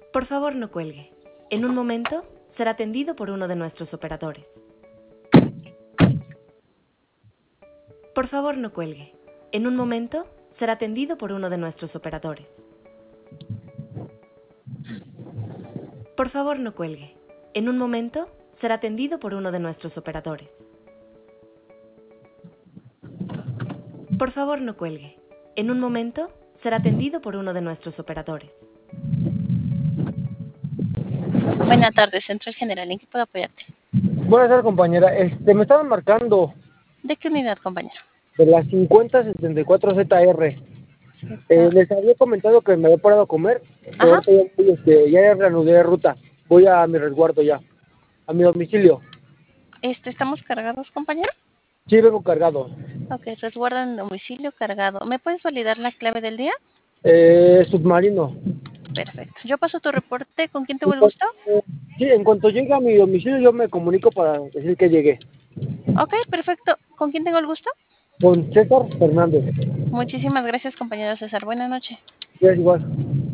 Por favor, no cuelgue. En un momento será atendido por uno de nuestros operadores. Por favor, no cuelgue. En un momento será atendido por uno de nuestros operadores. Por favor, no cuelgue. En un momento será atendido por uno de nuestros operadores. Por favor, no cuelgue. En un momento será atendido por uno de nuestros operadores. Buenas tardes, Central General, ¿en qué puedo apoyarte? Buenas tardes, compañera. Me estaban marcando ¿De qué unidad, compañero? de la 5074ZR. Les había comentado que me había parado a comer, pero Ajá. ahorita ya reanudé ruta. Voy a mi resguardo ya, a mi domicilio. ¿Estamos cargados, compañero? Sí, vengo cargado. Ok, resguardo en domicilio cargado. ¿Me puedes validar la clave del día? Submarino. Perfecto. Yo paso tu reporte. ¿Con quién tengo En el cuanto, gusto? sí, en cuanto llegue a mi domicilio yo me comunico para decir que llegué. Ok, perfecto. ¿Con quién tengo el gusto? Con César Fernández. Muchísimas gracias, compañero César. Buenas noches. Es igual.